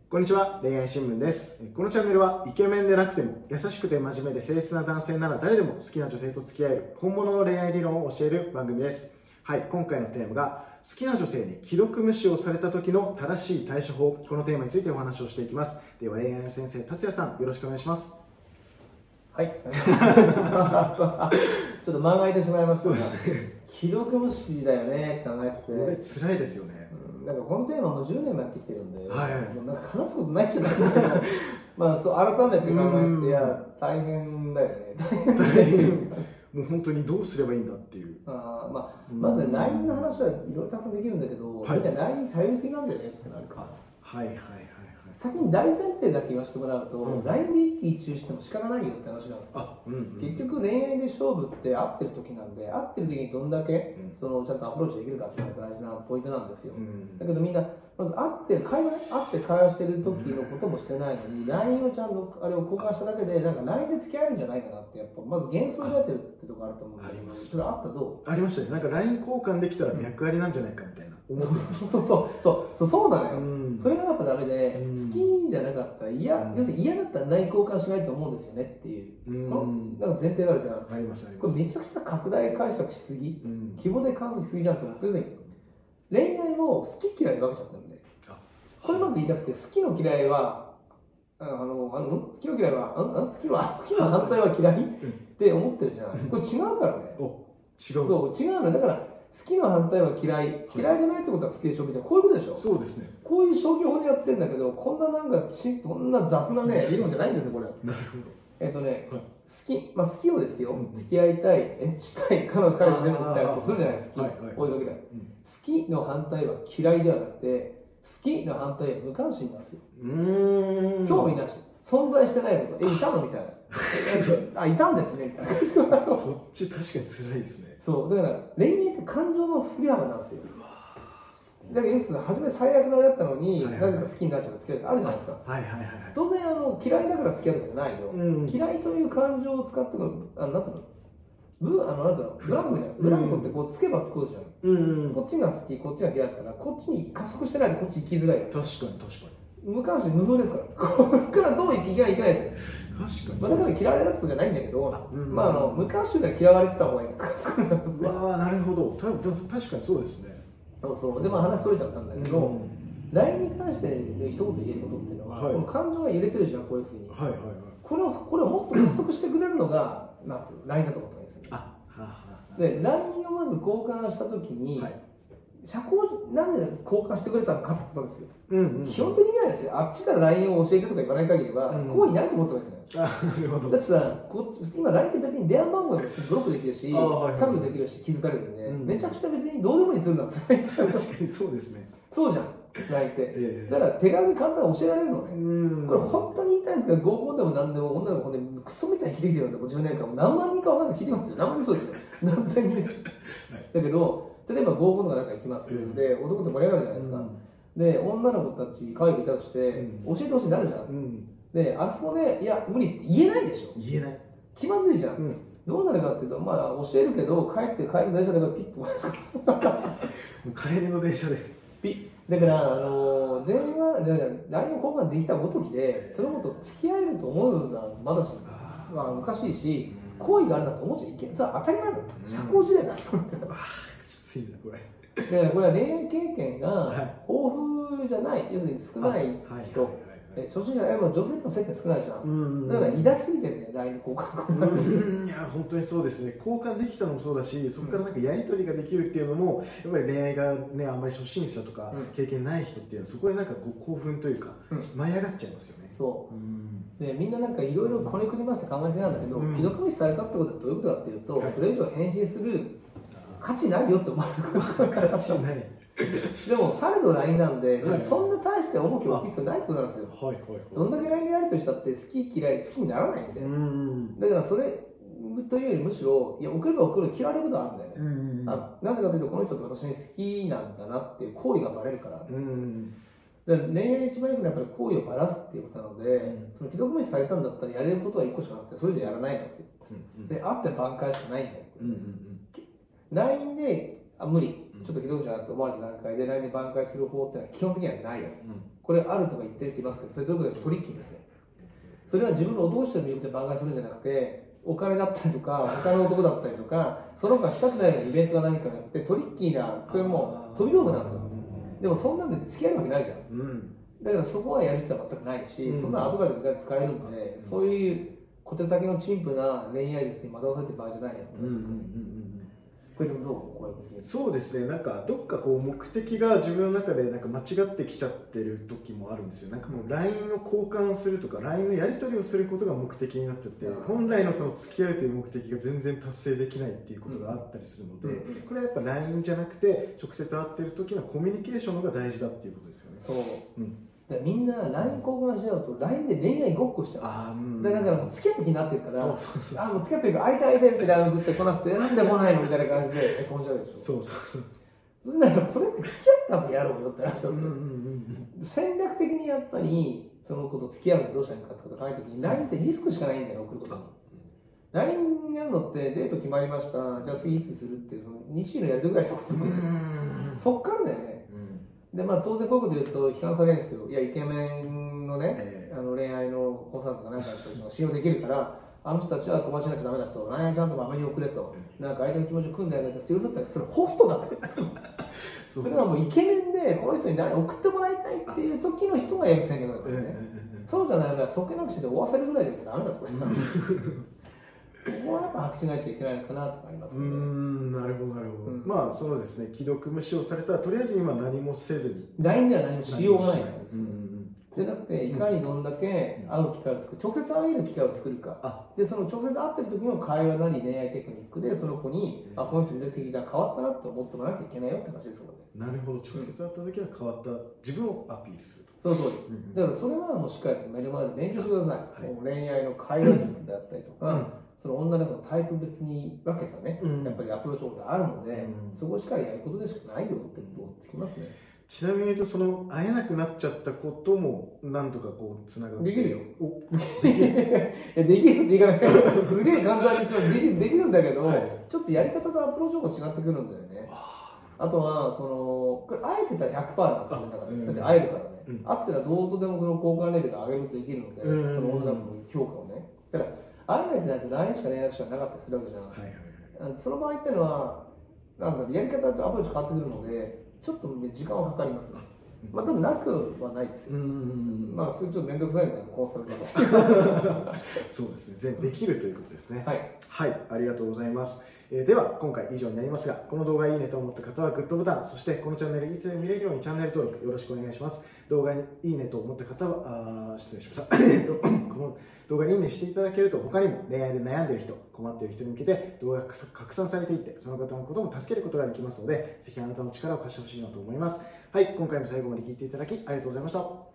こんにちは、恋愛新聞です。このチャンネルはイケメンでなくても優しくて真面目で誠実な男性なら誰でも好きな女性と付き合える本物の恋愛理論を教える番組です。はい、今回のテーマが好きな女性に既読無視をされた時の正しい対処法、このテーマについてお話をしていきます。では恋愛の先生、達也さん、よろしくお願いします。 はい。ちょっと間が空いてしまいますが、既読無視だよねって考えてて、 これ辛いですよね。 なんかこのテーマも10年もやってきてるんで、 はいはい、 もうなんか話すことないっちゃないんだけど、まあそう改めて考えてて、いや大変だよね。 大変。もう本当にどうすればいいんだっていう。 まず LINE の話はいろいろたくさんできるんだけど、 はい、 みんな LINE に頼りすぎなんだよねってなるか。 はいはいはいはい。 先に大前提だけ言わせてもらうと、LINE で一喜一憂しても仕方ないよって話なんですよ。結局恋愛で勝負って会ってる時なんで、会ってる時にどんだけちゃんとアプローチできるかっていうのが大事なポイントなんですよ。だけどみんなまず会って会話してる時のこともしてないのに、LINE をちゃんとあれを交換しただけでなんか LINE で付き合えるんじゃないかなって、やっぱまず幻想になってるってとこあると思うんで。あります。それあったどう？ ありましたね。なんか LINE 交換できたら脈ありなんじゃないかみたいな思ってました。 そうなのよ。それがやっぱダメで、好きじゃなかったら要するに嫌だったら LINE 交換しないと思うんですよねっていう、なんか前提があるじゃん。 ありますあります。 これめちゃくちゃ拡大解釈しすぎ、規模で解析しすぎじゃんって思って、要するに恋愛を好き嫌いに分けちゃったんで、これまず言いたくて、好きの嫌いは好きの嫌いは好きの反対は嫌いって思ってるじゃん。これ違うからね。そう違うの。だから好きの反対は嫌いじゃないってことは好きでしょみたいな、こういうことでしょ。 そうですね。 こういう消去法でやってるんだけど、こんななんかこんな雑なね理論じゃないんですよこれ。 なるほど。 好きをですよ、付き合いたい、エッチしたい、彼氏ですって言ったりするじゃないですか。追いかけたい。好きの反対は嫌いではなくて、好きの反対は無関心なんですよ。興味なし、存在してないこと、いたのみたいな。いたんですねみたいな。 そっち確かに辛いですね。 そうだから恋愛って感情の振り幅なんですよ。だから要するに初め最悪のあれだったのに、なぜか好きになっちゃう付き合いってあるじゃないですか。当然嫌いだから付き合うとかじゃないよ。嫌いという感情を使ってのなんつうのブランコみたいな。ブランコってこうつけばつくじゃん。こっちが好き、こっちが嫌だったら、こっちに加速してないとこっち行きづらい。 確かに無関心無風ですから。これからどういけないですよ。 確かに。 だから嫌われるってことじゃないんだけど、無関心で嫌われてた方がいい。 わあ、なるほど。確かにそうですね。 で話それちゃったんだけど、LINE に関して一言言えることっていうのは、この感情が揺れてるじゃん、こういうふうに。これをもっと加速してくれるのがLINE だと思ったんですよ。で LINE をまず交換したときに、社交なぜ交換してくれたのかってことですよ。基本的にはですよ、あっちから LINE を教えてとか言わない限りは好意ないと思ってますね。だってさ、今 LINE って別に電話番号でブロックできるし、削除できるし、気づかれるんで、めちゃくちゃ別にどうでもいいするんだ。確かにそうですね。 そうじゃん、LINE って。だから手軽に簡単に教えられるのね。これ本当に言いたいんですけど、合コンでも何でも女の子でクソみたいに聞いてきてるんで、10年間も何万人か分かんない聞いてますよ。何万人そうですよ。何千人です。だけど、例えば合コンとかなんか行きますで、男って盛り上がるじゃないですか。で、女の子たち可愛くいたとして、教えてほしいになるじゃん。で、あそこで、いや、無理って言えないでしょ。 言えない。 気まずいじゃん。どうなるかっていうと、教えるけど、帰る電車でピッと帰りの電車で。 ピッ。だから、LINE を交換できたごときで、その子と付き合えると思うのはまだし、おかしいし、好意があるなと思っちゃいけない。それは当たり前なんです。社交辞令だと思ってた。 きついな、これ。 だからこれは恋愛経験が豊富じゃない、要するに少ない人、初心者で女性との接点少ないじゃん。だから抱きすぎてるね、LINE で交換。 いや、本当にそうですね。交換できたのもそうだし、そこからなんかやり取りができるっていうのも、やっぱり恋愛がね、あんまり初心者とか経験ない人っていうのは、そこでなんか興奮というか、舞い上がっちゃいますよね。 でみんななんかいろいろこねくりまして考えすぎなんだけど、既読無視されたってことはどういうことかっていうと、それ以上返信する価値ないよって思われるから。 価値ない。 でも、されど LINE なんで、そんな大して重きを置く必要ないってことなんですよ。どんだけ LINE でやり取りしたって好き嫌い好きにならないんで。だからそれというよりむしろ、いや、送れば送る嫌われることはあるんだよね。なぜかというと、この人って私に好きなんだなっていう行為がバレるから。恋愛一番いいのはやっぱり行為をばらすっていうことなので、その既読無視されたんだったらやれることは1個しかなくて、それ以上やらないんですよ。で、あって挽回しかないんだよ。LINE で無理、ちょっと既読無視だなって思われた段階で LINE で挽回する方っていうのは基本的にはないです。 これあるとか言ってる人いますけど、それどういうことかトリッキーですね。それは自分の男としての魅力で挽回するんじゃなくて、お金だったりとか、他の男だったりとか、その子が来たくないようなイベントが何かがあって、トリッキーな、それも飛び道具なんですよ。でもそんなんで付き合うわけないじゃん。だからそこはやる必要は全くないし、そんな後からで使えるんで、そういう小手先の陳腐な恋愛術に惑わされてる場合じゃないよって話ですね。これでもどうこれそうですね、なんかどっかこう目的が自分の中でなんか間違ってきちゃってる時もあるんですよ。なんかこう LINE を交換するとか LINE のやり取りをすることが目的になっちゃって、本来のその付き合うという目的が全然達成できないっていうことがあったりするので、これはやっぱ LINE じゃなくて直接会ってる時のコミュニケーションの方が大事だっていうことですよね。 そう、みんな LINE 交換しちゃうと LINE で恋愛ごっこしちゃう。だからもう付き合った気になってるから、もう付き合ってるから会いたいって LINE 送ってこなくて、なんで来ないのみたいな感じでへこんじゃうでしょ。それって付き合った後やろうよって話なんですよ。戦略的にやっぱりその子と付き合うのどうしたらいいかってことを考えた時に LINE ってリスクしかないんだよね、送ることに。LINE やるのってデート決まりました、じゃあ次いつするっていうその日時のやりとりぐらいそっからだよね。で当然こういうこと言うと批判されるんですよ。いやイケメンのね、恋愛のコンサルとかなんか信用できるからあの人たちは飛ばしなきゃダメだと、恋愛ちゃんとまめに送れと、なんか相手の気持ちを組んであげて許すったらそれホストだからそれはもうイケメンでこの人に送ってもらいたいっていう時の人がやる戦略だからね。そうじゃないからそっけなくして終わせるぐらいじゃダメだそれここはやっぱ履き違えちゃいけないのかなとかありますね。 なるほどなるほど。まあそうですね、既読無視をされたらとりあえず今何もせずに LINE では何もしようがないからですね。でなくていかにどんだけ会う機会を作る、直接会える機会を作るかで、その直接会ってる時の会話なり恋愛テクニックでその子にこの人魅力的が変わったなって思ってもらわなきゃいけないよって話ですもんね。 なるほど、直接会った時は変わった自分をアピールすると。 その通り、だからそれはもうしっかりと目の前で勉強してください。もう恋愛の会話術であったりとか、その女の子のタイプ別に分けたね、やっぱりアプローチ方法があるので、そこをしっかりやることでしかないよってことをつきますね。 ちなみに言うとその会えなくなっちゃったこともなんとかこうつながってできるよ。できるって言い方がすげえ簡単に言うとできるんだけど、ちょっとやり方とアプローチ方法違ってくるんだよね。あとはそのこれ会えてたら 100% なんですよ。だって会えるからね。会ってたらどうとでもその交換レベル上げることできるので、その女の子の評価をね。だから会えないってなると LINE しか連絡しかなかったりするわけじゃん。その場合っていうのはなんだろう、やり方とアプローチ変わってくるのでちょっと、ね、時間はかかります。多分なくはないですよ。まあそれちょっと面倒くさいんでコンサルですそうですね、全部できるということですね。 はい、 ありがとうございます。では今回以上になりますが、この動画いいねと思った方はグッドボタン、そしてこのチャンネルいつでも見れるようにチャンネル登録よろしくお願いします。動画にいいねと思った方は失礼しましたこの動画にいいねしていただけると他にも恋愛で悩んでいる人、困っている人に向けて動画が拡散されていってその方のことも助けることができますので、ぜひあなたの力を貸してほしいなと思います。はい、今回も最後まで聞いていただきありがとうございました。